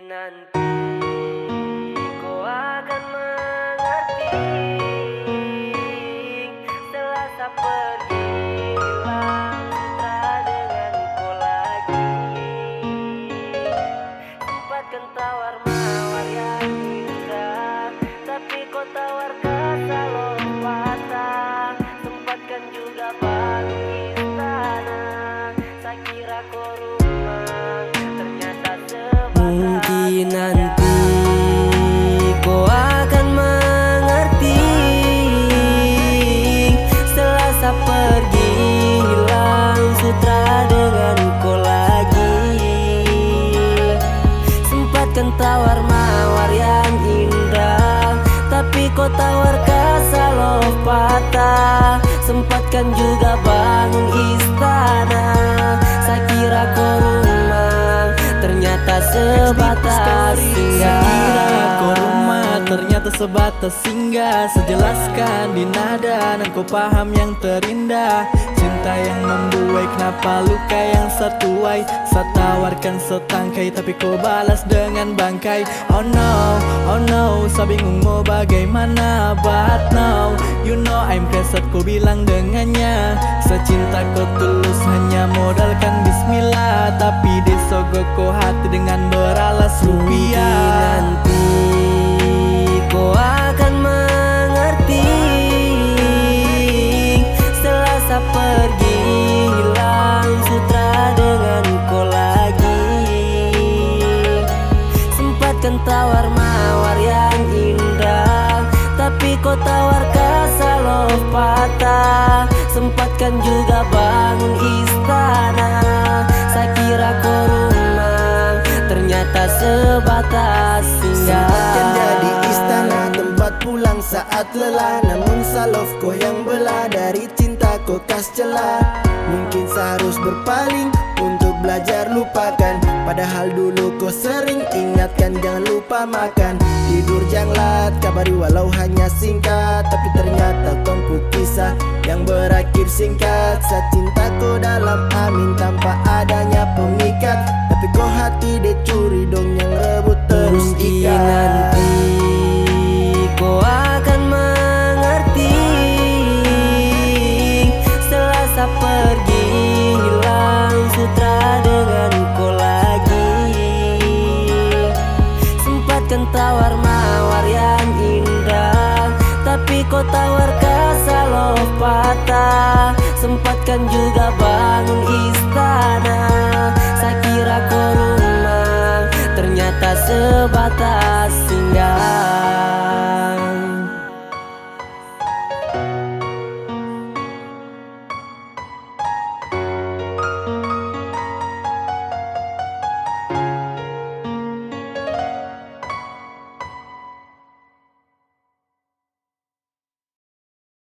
nanti kau akan mengerti. Setelah saya pergi, hilang citra denganku lagi. Sempatkan tawar-mawar yang indah, tapi kau tawar kata lompatan. Sempatkan juga bangun istana, saya kira kau rumah, ternyata mungkin nanti kau akan mengerti. Setelah saya pergi, hilang sutra denganku lagi. Sempatkan tawar-mawar yang indah, tapi kau tawar kasa patah. Sempatkan juga bangun istana, saya kira kau rumah, ternyata sebatas singgah. Kau rumah ternyata sebatas singgah. Sejelaskan di nada dan kau paham yang terindah. Cinta yang membuai, kenapa luka yang setuai. Saya tawarkan setangkai, tapi kau balas dengan bangkai. Oh no, saya bingung mau bagaimana. But now, you know I'm preset, kau bilang dengannya. Secinta kau tulus, hanya modalkan bismillah. Tapi disogok kau hati dengan beralas rupiah. Nanti kau akan mengerti. Setelah saya pergi, hilang sutra denganku lagi. Sempatkan tawar-mawar yang indah, tapi kau tawar kasa patah. Sempatkan juga bangun istana, saya kira kau rumah, ternyata sebatas singgah. Sempatkan jadi istana, tempat pulang saat lelah. Namun salof kau yang belah, dari cinta kau kas celah. Mungkin seharus berpaling untuk belajar lupakan. Padahal dulu kau sering ingatkan, jangan lupa makan. Tidur jangan kabari walau hanya singkat, tapi ternyata tumpu kisah yang berakhir singkat. Saya cinta kau dalam amin tanpa adanya pemikat, tapi kau hati dia curi dong yang rebut terus ikat. Nanti kau akan mengerti. Setelah saya pergi, hilang sutra denganku lagi. Sempatkan tawar-mawar yang indah, tapi kau tawar kasa patah. Sempatkan juga bangun istana, saya kira kau rumah, ternyata sebatas